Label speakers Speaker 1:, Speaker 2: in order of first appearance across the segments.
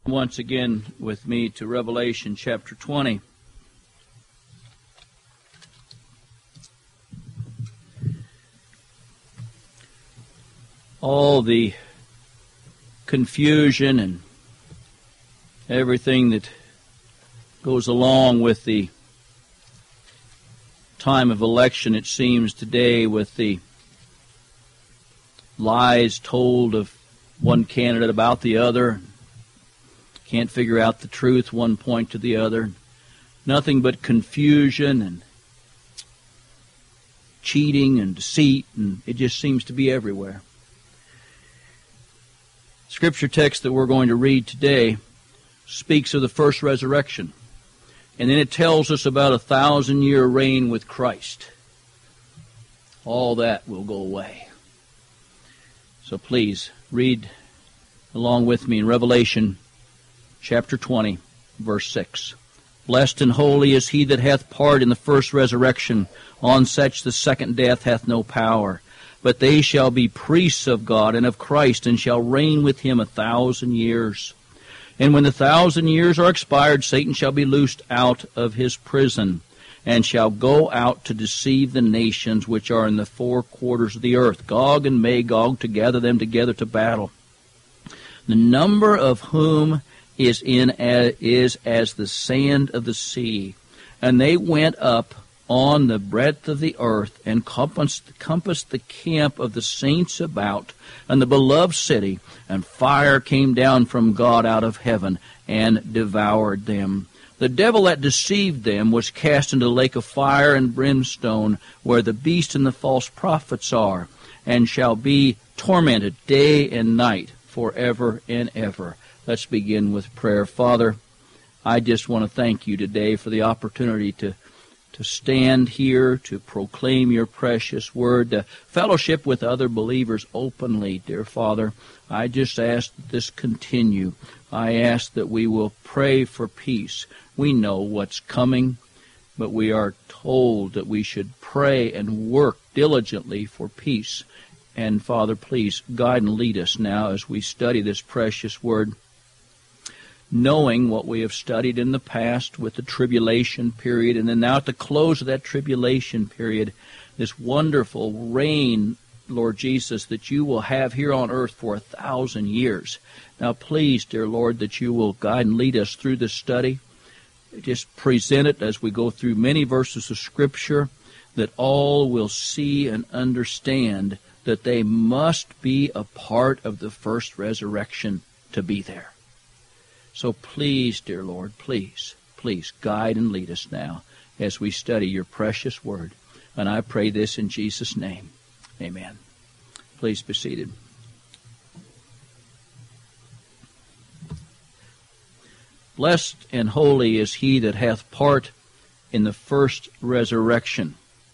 Speaker 1: Once again with me to Revelation chapter 20. All the confusion and everything that goes along with the time of election, it seems today, with the lies told of one candidate about the other. Can't figure out the truth, one point to the other. Nothing but confusion and cheating and deceit, and it just seems to be everywhere. Scripture text that we're going to read today speaks of the first resurrection, and then it tells us about 1,000-year reign with Christ. All that will go away. So please read along with me in Revelation chapter 20, verse 6. Blessed and holy is he that hath part in the first resurrection. On such the second death hath no power. But they shall be priests of God and of Christ, and shall reign with him 1,000 years. And when the 1,000 years are expired, Satan shall be loosed out of his prison, and shall go out to deceive the nations which are in the four quarters of the earth, Gog and Magog, to gather them together to battle. The number of whom is as the sand of the sea. And they went up on the breadth of the earth, and compassed the camp of the saints about, and the beloved city, and fire came down from God out of heaven, and devoured them. The devil that deceived them was cast into the lake of fire and brimstone, where the beast and the false prophets are, and shall be tormented day and night forever and ever. Let's begin with prayer. Father, I just want to thank you today for the opportunity to stand here, to proclaim your precious word, to fellowship with other believers openly, dear Father. I just ask that this continue. I ask that we will pray for peace. We know what's coming, but we are told that we should pray and work diligently for peace. And Father, please guide and lead us now as we study this precious word, knowing what we have studied in the past with the tribulation period, and then now at the close of that tribulation period, this wonderful reign, Lord Jesus, that you will have here on earth for 1,000 years. Now please, dear Lord, that you will guide and lead us through this study. Just present it as we go through many verses of Scripture, that all will see and understand that they must be a part of the first resurrection to be there. So please, dear Lord, please guide and lead us now as we study your precious word. And I pray this in Jesus' name. Amen. Please be seated. Blessed and holy is he that hath part in the first resurrection.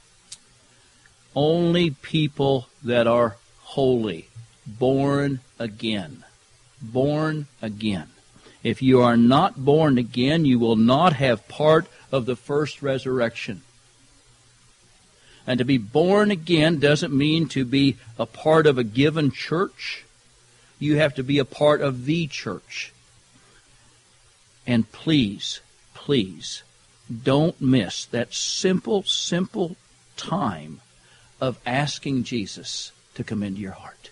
Speaker 1: Only people that are holy, born again. Born again. If you are not born again, you will not have part of the first resurrection. And to be born again doesn't mean to be a part of a given church. You have to be a part of the church. And please, don't miss that simple time of asking Jesus to come into your heart.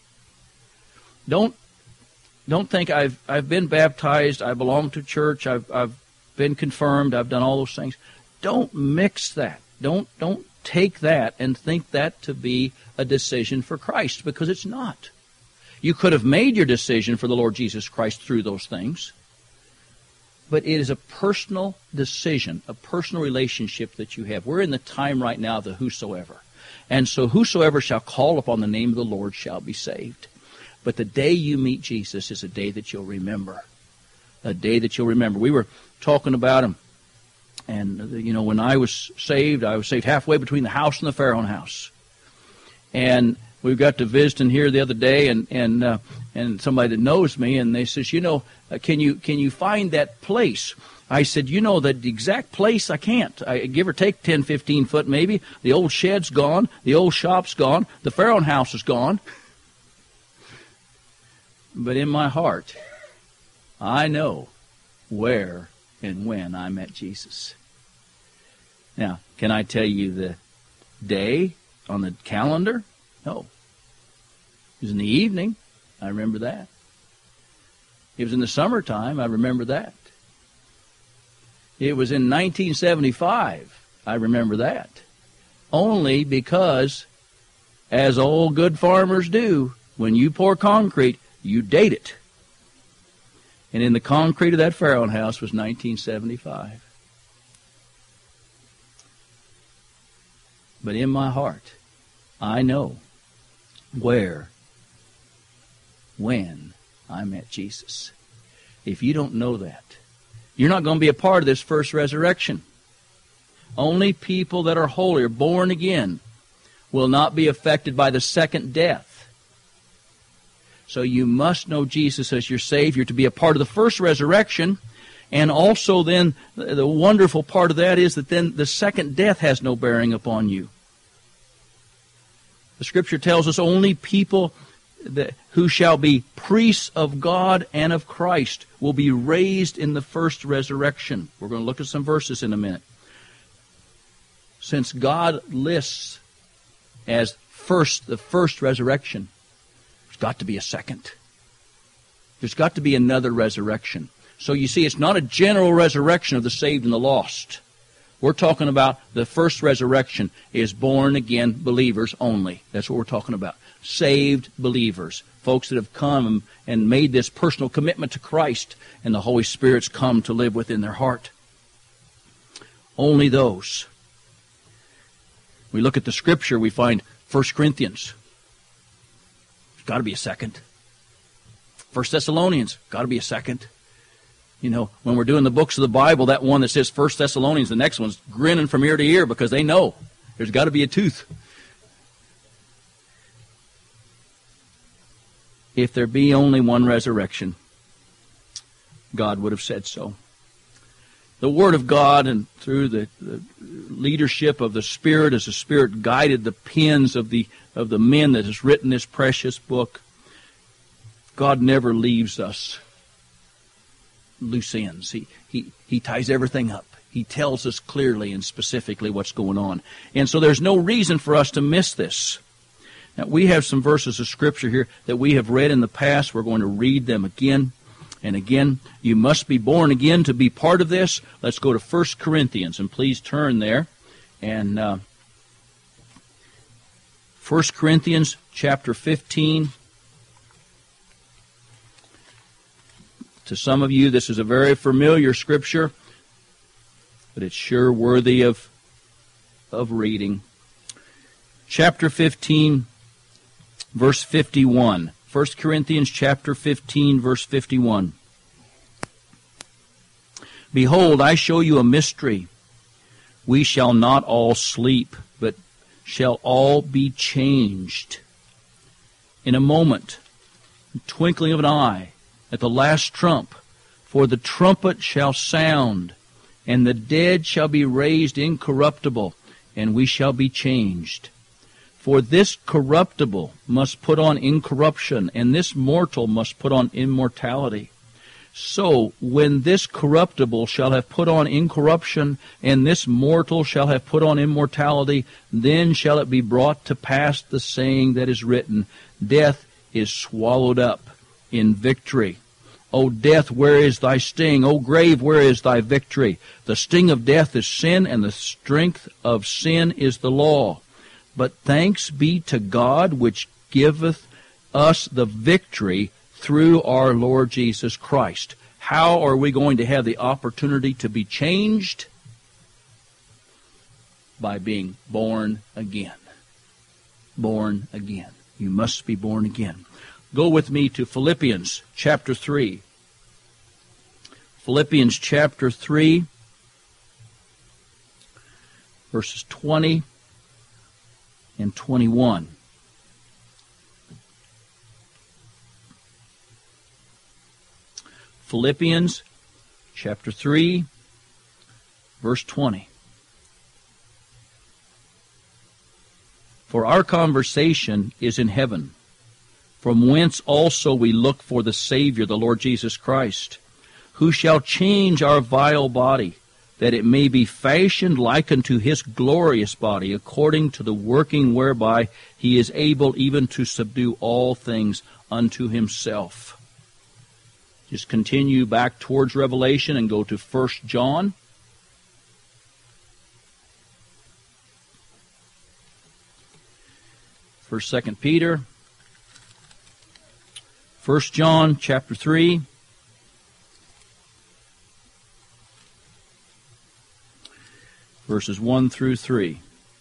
Speaker 1: Don't think I've been baptized, I belong to church, I've been confirmed, I've done all those things. Don't mix that. Don't take that and think that to be a decision for Christ, because it's not. You could have made your decision for the Lord Jesus Christ through those things, but it is a personal decision, a personal relationship that you have. We're in the time right now of the whosoever. And so whosoever shall call upon the name of the Lord shall be saved. But the day you meet Jesus is a day that you'll remember. A day that you'll remember. We were talking about him. And, when I was saved halfway between the house and the Farron house. And we got to visiting here the other day, and somebody that knows me, and they says, can you find that place? I said, that the exact place I can't. I give or take 10, 15 foot maybe. The old shed's gone. The old shop's gone. The Farron house is gone. But in my heart, I know where and when I met Jesus. Now, can I tell you the day on the calendar? No. It was in the evening. I remember that. It was in the summertime. I remember that. It was in 1975. I remember that. Only because, as all good farmers do, when you pour concrete, you date it. And in the concrete of that Farrell house was 1975. But in my heart, I know where, when I met Jesus. If you don't know that, you're not going to be a part of this first resurrection. Only people that are holy, or born again, will not be affected by the second death. So you must know Jesus as your Savior to be a part of the first resurrection. And also then, the wonderful part of that is that then the second death has no bearing upon you. The Scripture tells us only people who shall be priests of God and of Christ will be raised in the first resurrection. We're going to look at some verses in a minute. Since God lists as the first resurrection, there's got to be a second. There's got to be another resurrection. So you see, it's not a general resurrection of the saved and the lost. We're talking about the first resurrection is born-again believers only. That's what we're talking about. Saved believers. Folks that have come and made this personal commitment to Christ, and the Holy Spirit's come to live within their heart. Only those. We look at the Scripture, we find 1 Corinthians. There's got to be a second. 1 Thessalonians, got to be a second. You know, when we're doing the books of the Bible, that one that says 1 Thessalonians, the next one's grinning from ear to ear because they know there's got to be a tooth. If there be only one resurrection, God would have said so. The Word of God, and through the leadership of the Spirit, as the Spirit guided the pens of the men that has written this precious book, God never leaves us loose ends. He ties everything up. He tells us clearly and specifically what's going on. And so there's no reason for us to miss this. Now, we have some verses of Scripture here that we have read in the past. We're going to read them again and again. You must be born again to be part of this. Let's go to 1 Corinthians, and please turn there. And 1 Corinthians chapter 15. To some of you, this is a very familiar Scripture, but it's sure worthy of reading. Chapter 15, verse 51. 1 Corinthians chapter 15, verse 51. Behold, I show you a mystery. We shall not all sleep, but shall all be changed. In a moment, twinkling of an eye, at the last trump, for the trumpet shall sound, and the dead shall be raised incorruptible, and we shall be changed. For this corruptible must put on incorruption, and this mortal must put on immortality. So, when this corruptible shall have put on incorruption, and this mortal shall have put on immortality, then shall it be brought to pass the saying that is written, Death is swallowed up in victory. O death, where is thy sting? O grave, where is thy victory? The sting of death is sin, and the strength of sin is the law. But thanks be to God, which giveth us the victory through our Lord Jesus Christ. How are we going to have the opportunity to be changed? By being born again. Born again. You must be born again. Go with me to Philippians chapter 3. Philippians chapter 3, verses 20 and 21. Philippians chapter 3, verse 20. For our conversation is in heaven, from whence also we look for the Savior, the Lord Jesus Christ, who shall change our vile body, that it may be fashioned like unto his glorious body, according to the working whereby he is able even to subdue all things unto himself. Just continue back towards Revelation and go to 1 John. First, 2 Peter. 1 John chapter 3. Verses 1 through 3.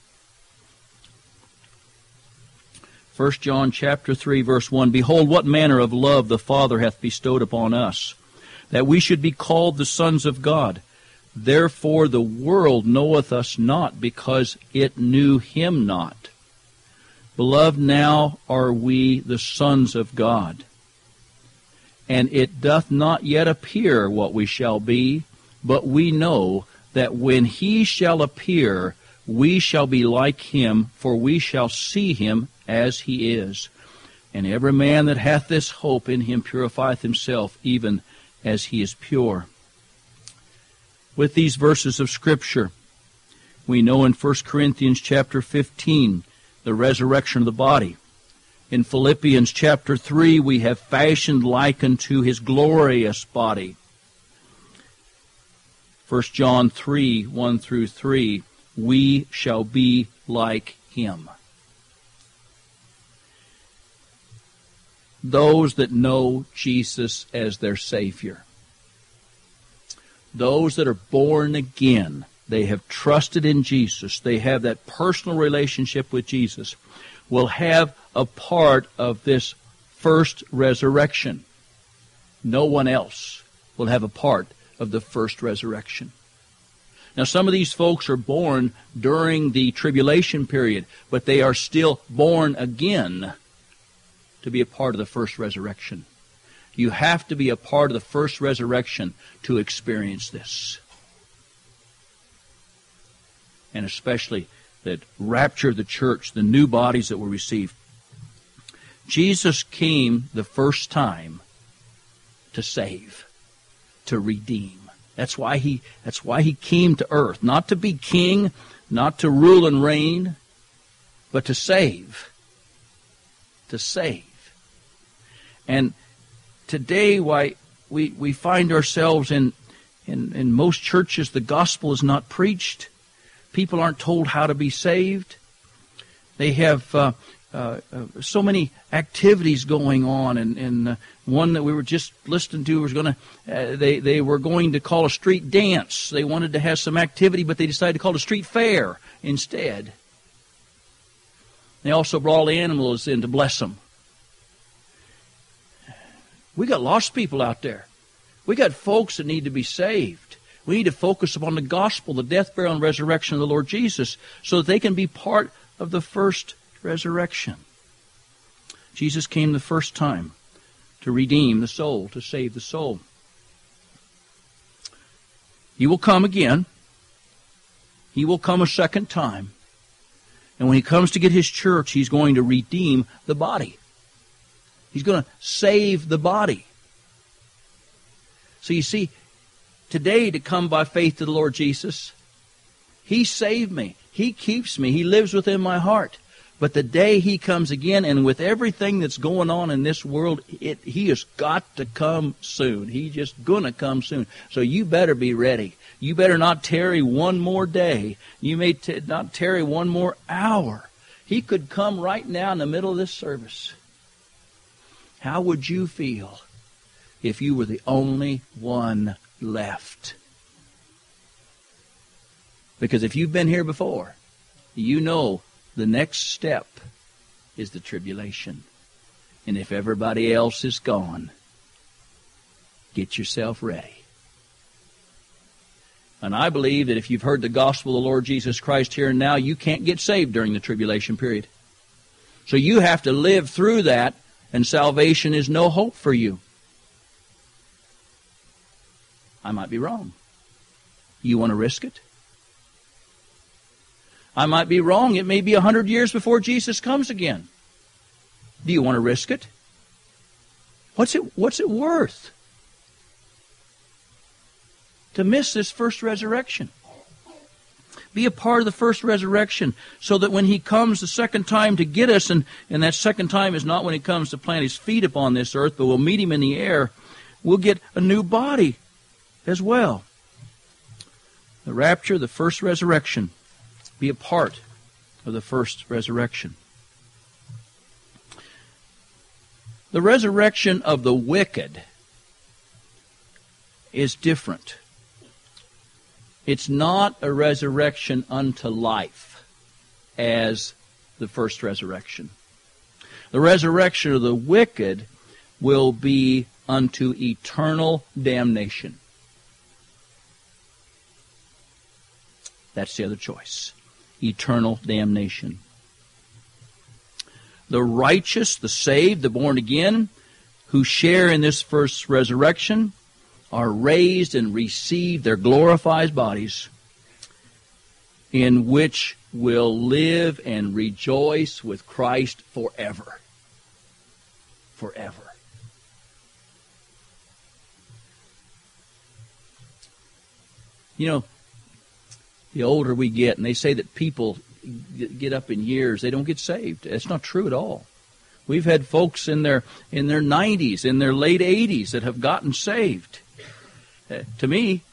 Speaker 1: 1 John chapter 3, verse 1. Behold, what manner of love the Father hath bestowed upon us, that we should be called the sons of God. Therefore the world knoweth us not, because it knew him not. Beloved, now are we the sons of God. And it doth not yet appear what we shall be, but we know that when he shall appear, we shall be like him, for we shall see him as he is. And every man that hath this hope in him purifieth himself, even as he is pure. With these verses of Scripture, we know in 1 Corinthians chapter 15, the resurrection of the body. In Philippians chapter 3, we have fashioned like unto his glorious body. 1 John 3, 1 through 3, we shall be like him. Those that know Jesus as their Savior, those that are born again, they have trusted in Jesus, they have that personal relationship with Jesus, will have a part of this first resurrection. No one else will have a part of the first resurrection. Now, some of these folks are born during the tribulation period, but they are still born again to be a part of the first resurrection. You have to be a part of the first resurrection to experience this. And especially that rapture of the church, the new bodies that will receive. Jesus came the first time to save, to redeem. That's why he came to earth, not to be king, not to rule and reign, but to save. To save. And today, why we find ourselves in most churches, the gospel is not preached. People aren't told how to be saved. They have so many activities going on, and one that we were just listening to was going to, they were going to call a street dance. They wanted to have some activity, but they decided to call it a street fair instead. They also brought all the animals in to bless them. We got lost people out there. We got folks that need to be saved. We need to focus upon the gospel, the death, burial, and resurrection of the Lord Jesus, so that they can be part of the first resurrection. Jesus came the first time to redeem the soul, to save the soul. He will come again. He will come a second time. And when he comes to get his church, he's going to redeem the body. He's going to save the body. So you see, today to come by faith to the Lord Jesus, he saved me. He keeps me. He lives within my heart. But the day he comes again, and with everything that's going on in this world, he has got to come soon. He's just going to come soon. So you better be ready. You better not tarry one more day. You may not tarry one more hour. He could come right now in the middle of this service. How would you feel if you were the only one left? Because if you've been here before, you know the next step is the tribulation. And if everybody else is gone, get yourself ready. And I believe that if you've heard the gospel of the Lord Jesus Christ here and now, you can't get saved during the tribulation period. So you have to live through that, and salvation is no hope for you. I might be wrong. You want to risk it? I might be wrong. It may be 100 years before Jesus comes again. Do you want to risk it? What's it worth? to miss this first resurrection. Be a part of the first resurrection so that when He comes the second time to get us, and that second time is not when He comes to plant His feet upon this earth, but we'll meet Him in the air, we'll get a new body as well. The rapture, the first resurrection. Be a part of the first resurrection. The resurrection of the wicked is different. It's not a resurrection unto life as the first resurrection. The resurrection of the wicked will be unto eternal damnation. That's the other choice. Eternal damnation. The righteous, the saved, the born again, who share in this first resurrection, are raised and receive their glorified bodies, in which will live and rejoice with Christ forever. Forever. You know, the older we get, and they say that people get up in years, they don't get saved. That's not true at all. We've had folks in their 90s, in their late 80s that have gotten saved. To me,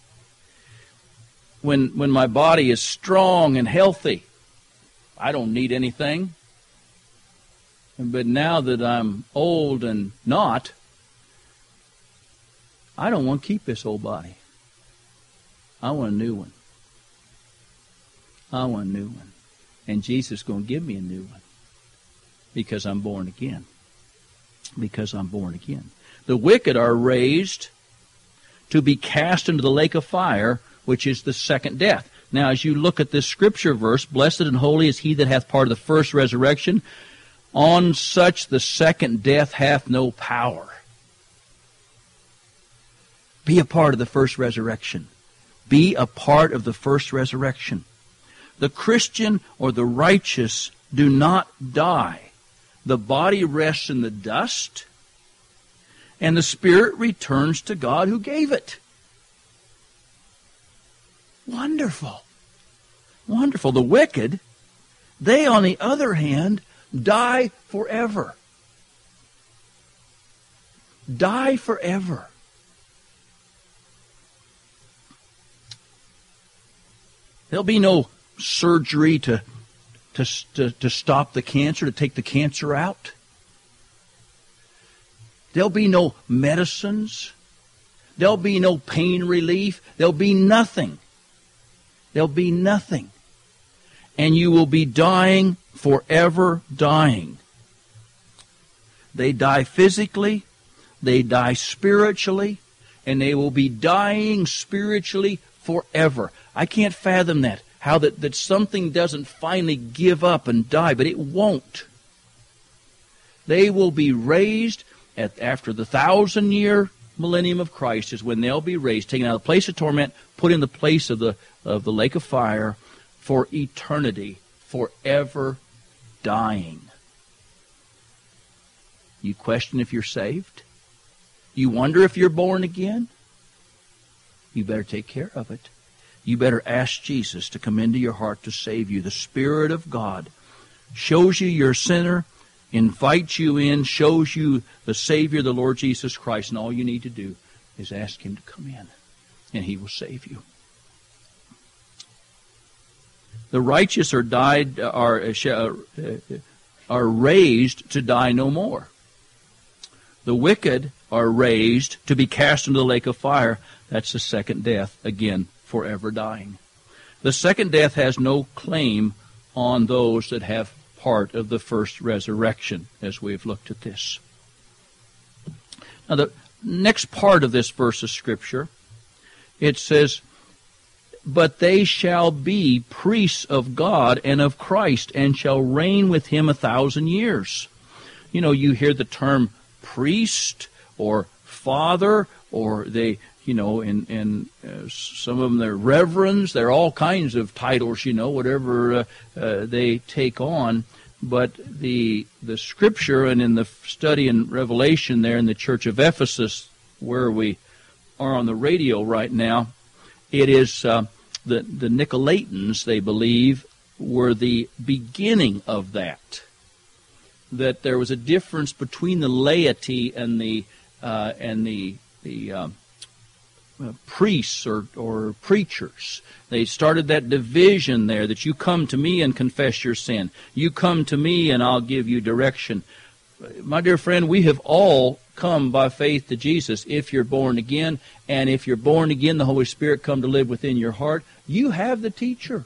Speaker 1: when my body is strong and healthy, I don't need anything. But now that I'm old and not, I don't want to keep this old body. I want a new one. I want a new one. And Jesus is going to give me a new one. Because I'm born again. Because I'm born again. The wicked are raised to be cast into the lake of fire, which is the second death. Now, as you look at this scripture verse, blessed and holy is he that hath part of the first resurrection. On such the second death hath no power. Be a part of the first resurrection. Be a part of the first resurrection. The Christian or the righteous do not die. The body rests in the dust, and the spirit returns to God who gave it. Wonderful. Wonderful. The wicked, they, on the other hand, die forever. Die forever. There'll be no surgery to stop the cancer, to take the cancer out. There'll be no medicines. There'll be no pain relief. There'll be nothing. There'll be nothing. And you will be dying forever dying. They die physically, they die spiritually, and they will be dying spiritually forever. I can't fathom that. How that something doesn't finally give up and die, but it won't. They will be raised after the 1,000-year millennium of Christ is when they'll be raised, taken out of the place of torment, put in the place of the lake of fire for eternity, forever dying. You question if you're saved? You wonder if you're born again? You better take care of it. You better ask Jesus to come into your heart to save you. The Spirit of God shows you you're a sinner, invites you in, shows you the Savior, the Lord Jesus Christ, and all you need to do is ask Him to come in, and He will save you. The righteous are raised to die no more. The wicked are raised to be cast into the lake of fire. That's the second death, again, forever dying. The second death has no claim on those that have part of the first resurrection, as we've looked at this. Now, the next part of this verse of Scripture, it says, but they shall be priests of God and of Christ, and shall reign with Him 1,000 years. You know, you hear the term priest or father, or they, and some of them, they're reverends. They're all kinds of titles, whatever they take on. But the Scripture, and in the study in Revelation there in the church of Ephesus, where we are on the radio right now, it is the Nicolaitans, they believe, were the beginning of that. That there was a difference between the laity and the priests or preachers. They started that division there, that you come to me and confess your sin. You come to me and I'll give you direction. My dear friend, we have all come by faith to Jesus if you're born again. And if you're born again, the Holy Spirit come to live within your heart. You have the teacher.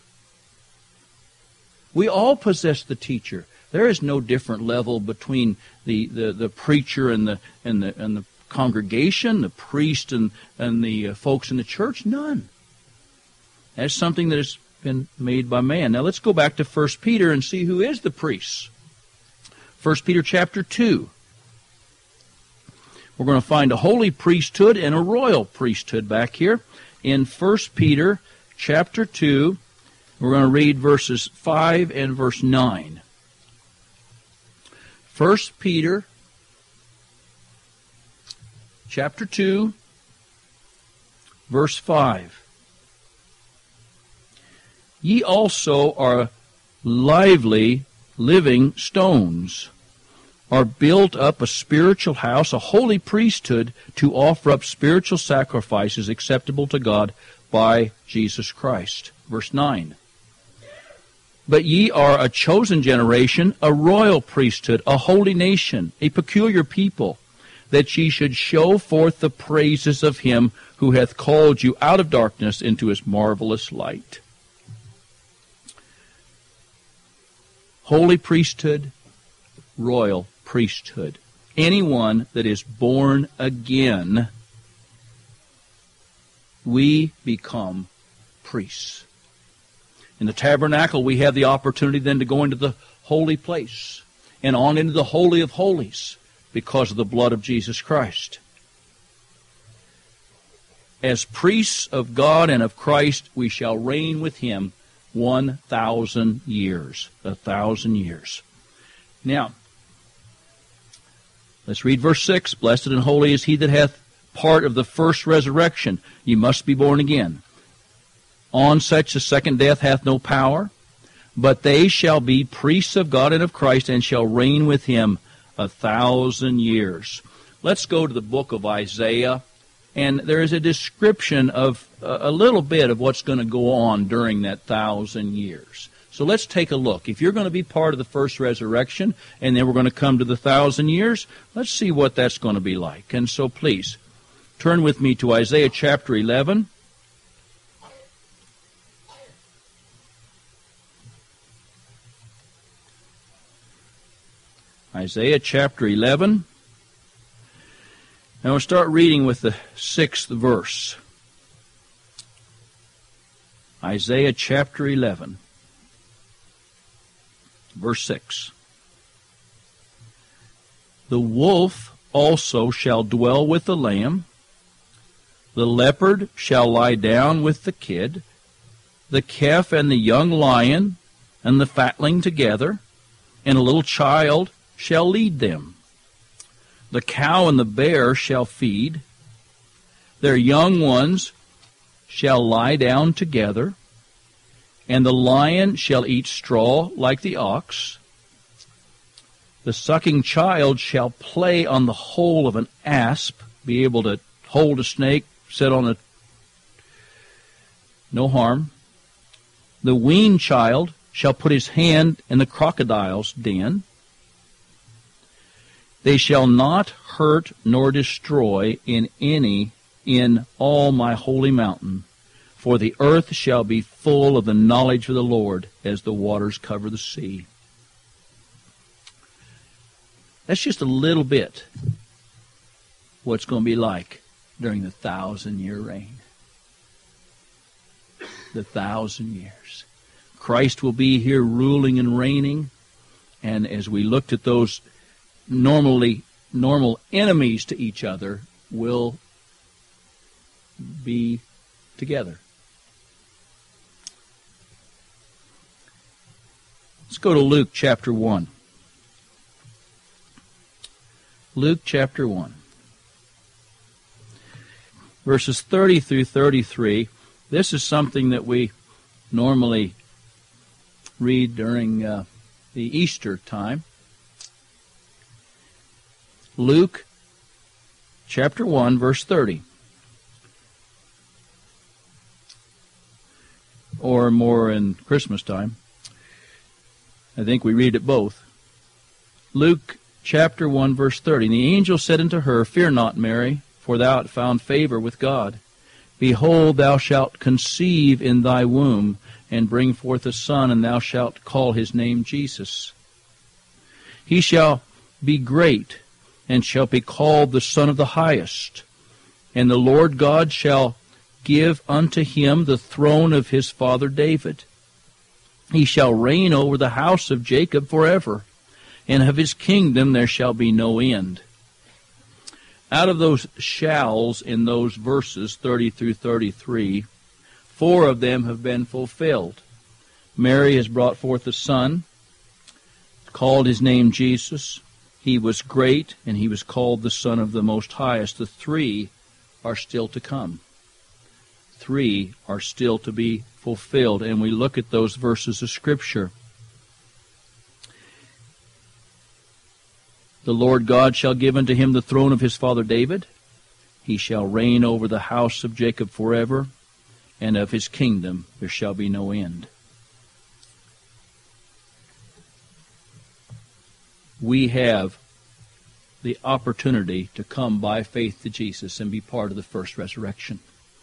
Speaker 1: We all possess the teacher. There is no different level between the preacher and the congregation, the priest and the folks in the church. None. That's something that has been made by man. Now let's go back to 1 Peter and see who is the priests. 1 Peter chapter 2. We're going to find a holy priesthood and a royal priesthood back here. In 1 Peter chapter 2, we're going to read verses 5 and verse 9. 1 Peter chapter 2, verse 5. Ye also are lively, living stones, are built up a spiritual house, a holy priesthood, to offer up spiritual sacrifices acceptable to God by Jesus Christ. Verse 9. But ye are a chosen generation, a royal priesthood, a holy nation, a peculiar people, that ye should show forth the praises of him who hath called you out of darkness into his marvelous light. Holy priesthood, royal priesthood. Anyone that is born again, we become priests. In the tabernacle, we have the opportunity then to go into the holy place and on into the Holy of Holies because of the blood of Jesus Christ. As priests of God and of Christ, we shall reign with him 1,000 years. 1,000 years. Now, let's read verse 6. Blessed and holy is he that hath part of the first resurrection. Ye must be born again. On such the second death hath no power, but they shall be priests of God and of Christ, and shall reign with him 1,000 years. Let's go to the book of Isaiah, and there is a description of a little bit of what's going to go on during that 1,000 years. So let's take a look. If you're going to be part of the first resurrection, and then we're going to come to the 1,000 years, let's see what that's going to be like. And so please, turn with me to Isaiah chapter 11. Isaiah chapter 11. And we'll start reading with the 6th verse. Isaiah chapter 11, verse 6. The wolf also shall dwell with the lamb, the leopard shall lie down with the kid, the calf and the young lion and the fatling together, and a little child shall lead them. The cow and the bear shall feed. Their young ones shall lie down together, and the lion shall eat straw like the ox. The sucking child shall play on the hole of an asp, be able to hold a snake, sit on it, no harm. The weaned child shall put his hand in the crocodile's den. They shall not hurt nor destroy in all my holy mountain, for the earth shall be full of the knowledge of the Lord as the waters cover the sea. That's just a little bit what it's going to be like during the 1,000-year reign. The 1,000 years. Christ will be here ruling and reigning, and as we looked at those normal enemies to each other, will be together. Let's go to Luke chapter 1. Luke chapter 1. verses 30 through 33. This is something that we normally read during the Easter time. Luke chapter 1, verse 30. Or more in Christmas time. I think we read it both. Luke chapter 1, verse 30. And the angel said unto her, Fear not, Mary, for thou art found favor with God. Behold, thou shalt conceive in thy womb, and bring forth a son, and thou shalt call his name Jesus. He shall be great, and shall be called the Son of the Highest. And the Lord God shall give unto him the throne of his father David. He shall reign over the house of Jacob forever, and of his kingdom there shall be no end. Out of those shalls in those verses, 30 through 33, 4 of them have been fulfilled. Mary has brought forth a son, called his name Jesus. He was great, and he was called the Son of the Most Highest. The 3 are still to come. 3 are still to be fulfilled, and we look at those verses of Scripture. The Lord God shall give unto him the throne of his father David. He shall reign over the house of Jacob forever, and of his kingdom there shall be no end. We have the opportunity to come by faith to Jesus and be part of the first resurrection.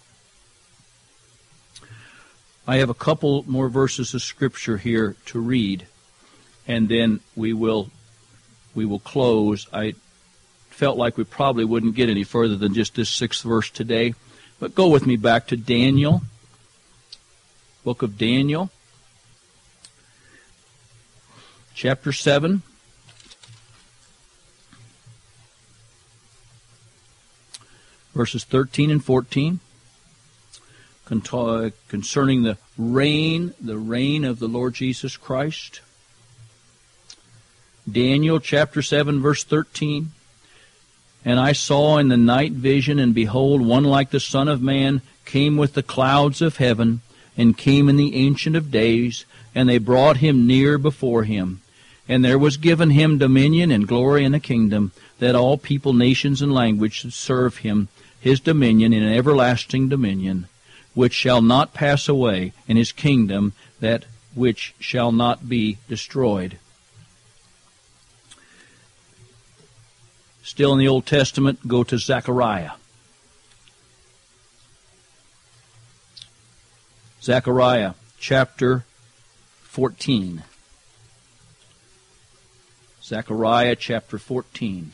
Speaker 1: I have a couple more verses of Scripture here to read, and then we will close. I felt like we probably wouldn't get any further than just this 6th verse today. But go with me back to Daniel, book of Daniel, chapter 7. Verses 13 and 14, concerning the reign of the Lord Jesus Christ. Daniel chapter 7, verse 13. And I saw in the night vision, and behold, one like the Son of Man came with the clouds of heaven, and came in the Ancient of Days, and they brought him near before him. And there was given him dominion and glory and a kingdom, that all people, nations, and languages should serve him. His dominion in an everlasting dominion, which shall not pass away, and his kingdom that which shall not be destroyed. Still in the Old Testament, go to Zechariah. Zechariah chapter 14. Zechariah chapter 14.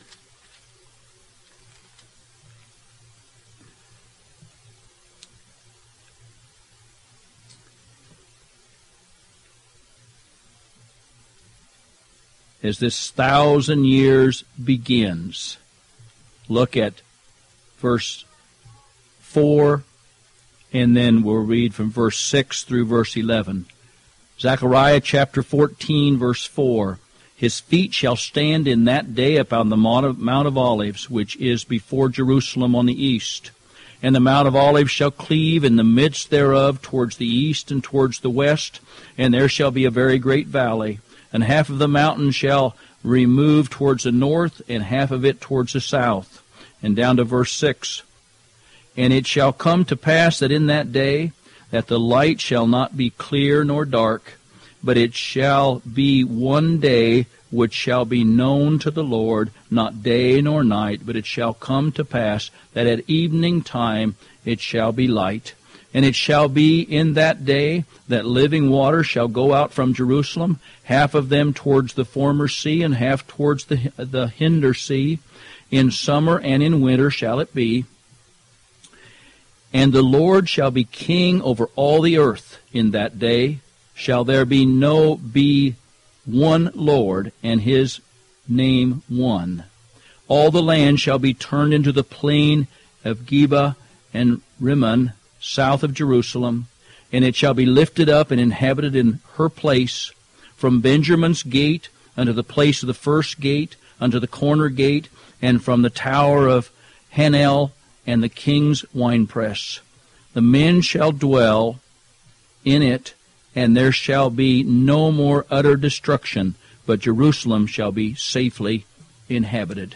Speaker 1: As this 1,000 years begins, look at verse 4, and then we'll read from verse 6 through verse 11. Zechariah chapter 14, verse 4. His feet shall stand in that day upon the Mount of Olives, which is before Jerusalem on the east. And the Mount of Olives shall cleave in the midst thereof towards the east and towards the west, and there shall be a very great valley. And half of the mountain shall remove towards the north, and half of it towards the south. And down to verse 6. And it shall come to pass that in that day that the light shall not be clear nor dark, but it shall be one day which shall be known to the Lord, not day nor night, but it shall come to pass that at evening time it shall be light. And it shall be in that day that living water shall go out from Jerusalem, half of them towards the former sea, and half towards the hinder sea. In summer and in winter shall it be. And the Lord shall be king over all the earth. In that day shall there be one Lord, and his name one. All the land shall be turned into the plain of Geba and Rimmon, south of Jerusalem, and it shall be lifted up and inhabited in her place, from Benjamin's gate unto the place of the first gate, unto the corner gate, and from the tower of Hanel and the king's winepress. The men shall dwell in it, and there shall be no more utter destruction, but Jerusalem shall be safely inhabited.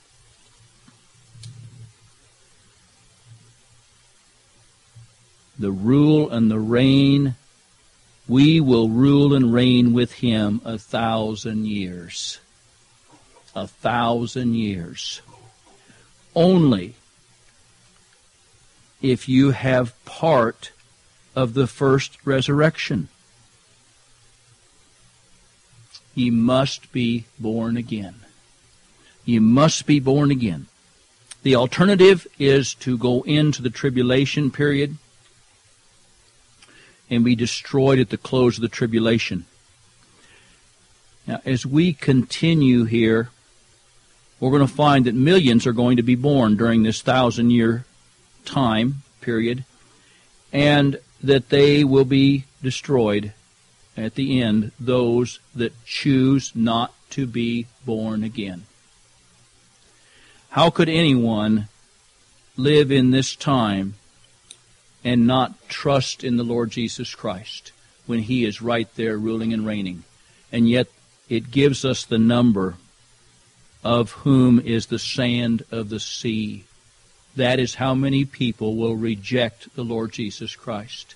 Speaker 1: The rule and the reign, we will rule and reign with him 1,000 years. 1,000 years. Only if you have part of the first resurrection. You must be born again. You must be born again. The alternative is to go into the tribulation period and be destroyed at the close of the tribulation. Now, as we continue here, we're going to find that millions are going to be born during this 1,000-year time period, and that they will be destroyed at the end, those that choose not to be born again. How could anyone live in this time and not trust in the Lord Jesus Christ when he is right there ruling and reigning? And yet it gives us the number of whom is the sand of the sea. That is how many people will reject the Lord Jesus Christ.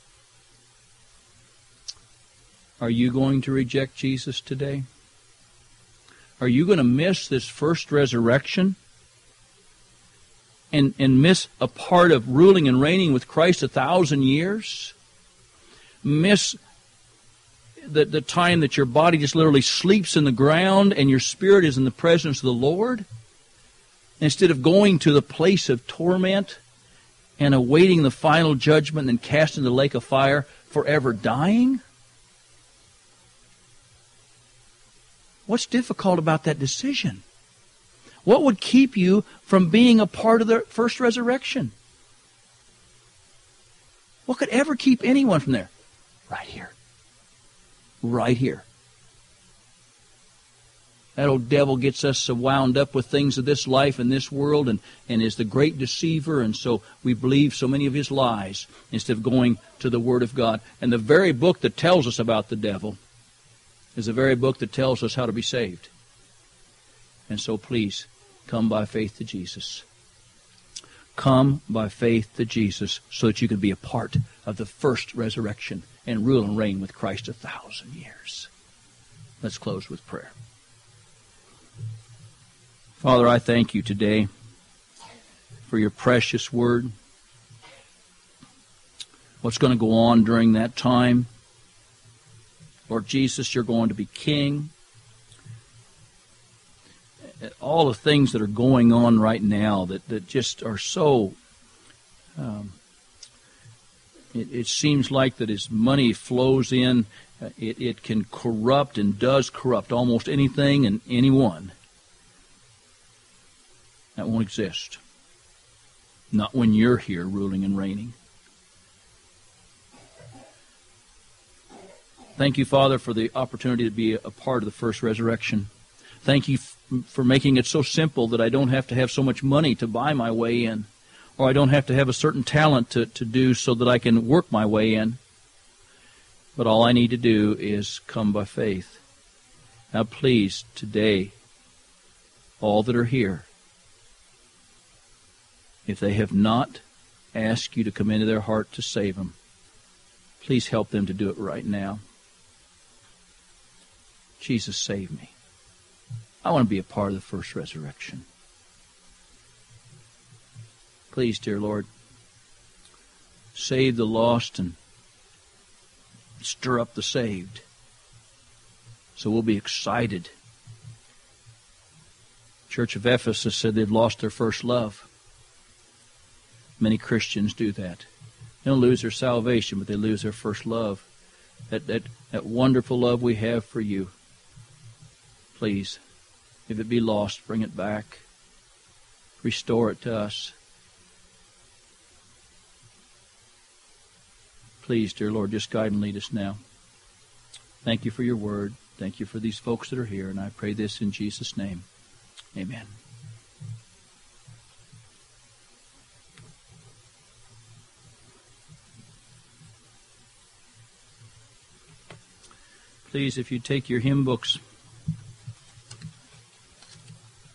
Speaker 1: Are you going to reject Jesus today? Are you going to miss this first resurrection and miss a part of ruling and reigning with Christ 1,000 years? Miss the time that your body just literally sleeps in the ground and your spirit is in the presence of the Lord? Instead of going to the place of torment and awaiting the final judgment and cast into the lake of fire, forever dying? What's difficult about that decision? What would keep you from being a part of the first resurrection? What could ever keep anyone from there? Right here. Right here. That old devil gets us so wound up with things of this life and this world and is the great deceiver, and so we believe so many of his lies instead of going to the Word of God. And the very book that tells us about the devil is the very book that tells us how to be saved. And so please, come by faith to Jesus. Come by faith to Jesus so that you can be a part of the first resurrection and rule and reign with Christ 1,000 years. Let's close with prayer. Father, I thank you today for your precious word. What's going to go on during that time? Lord Jesus, you're going to be king. All the things that are going on right now that just are so... It seems like that as money flows in, it can corrupt and does corrupt almost anything and anyone. That won't exist. Not when you're here ruling and reigning. Thank you, Father, for the opportunity to be a part of the first resurrection. Thank you for making it so simple that I don't have to have so much money to buy my way in, or I don't have to have a certain talent to do so that I can work my way in. But all I need to do is come by faith. Now please, today, all that are here, if they have not asked you to come into their heart to save them, please help them to do it right now. Jesus, save me. I want to be a part of the first resurrection. Please, dear Lord, save the lost and stir up the saved, so we'll be excited. Church of Ephesus said they'd lost their first love. Many Christians do that. They don't lose their salvation, but they lose their first love. That wonderful love we have for you. Please, if it be lost, bring it back. Restore it to us. Please, dear Lord, just guide and lead us now. Thank you for your word. Thank you for these folks that are here, and I pray this in Jesus' name. Amen. Please, if you take your hymn books